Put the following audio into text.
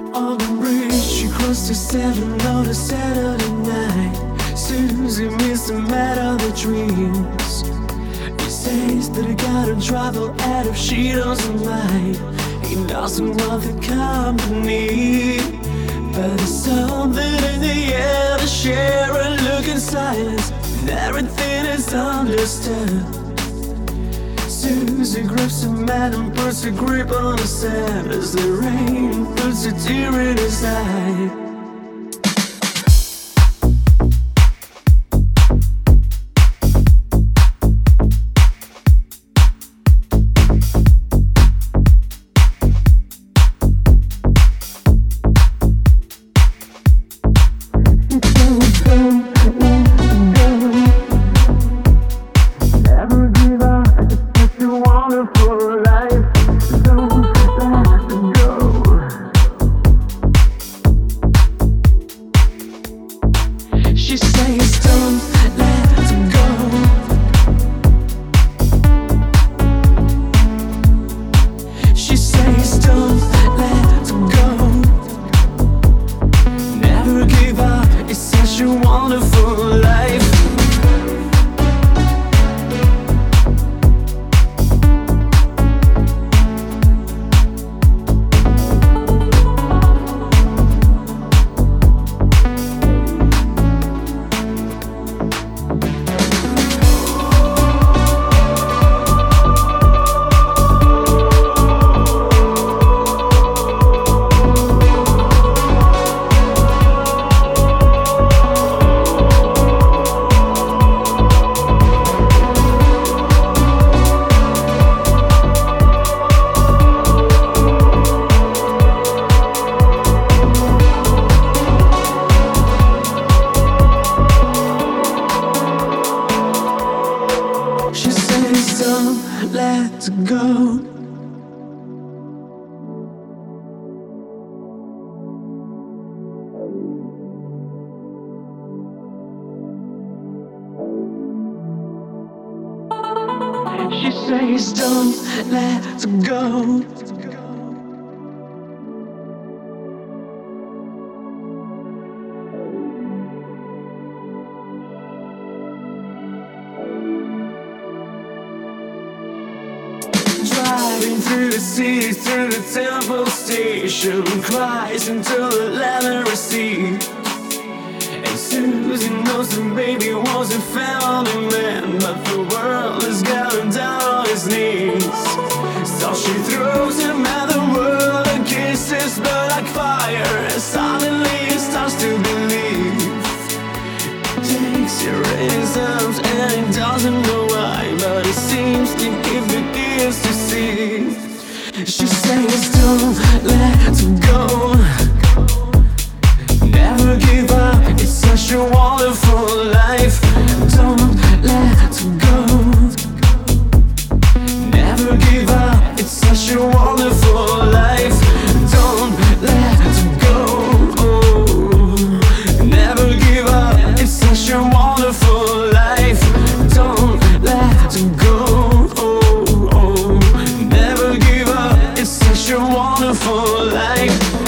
On the bridge, she crossed to 7 on a Saturday night. Susie missed the man of the dreams. He says that he gotta travel out if she doesn't mind. He doesn't want the company, but there's something in the air to share a look in silence, and everything is understood. Susie grabs a man and puts a grip on his hand as the rain puts a tear in his eye. She says don't let go. She says don't let go. Never give up, it's such a wonderful life. She says don't let go. She says don't let go. Driving through the city, through the temple station, cries into the leathery sea. And Susie knows the baby was a family man, but the world has got him down on his knees. So she throws him at the world and kisses burn like fire, and suddenly he starts to believe. Takes her in his arms and he doesn't know why, but it seems to he begins to see. She says don't let go. Never give up, it's such a wonderful life. Don't let go. Never give up, it's such a wonderful life. Don't let go. Never give up, it's such a wonderful life. Don't let go. Never give up, it's such a wonderful life.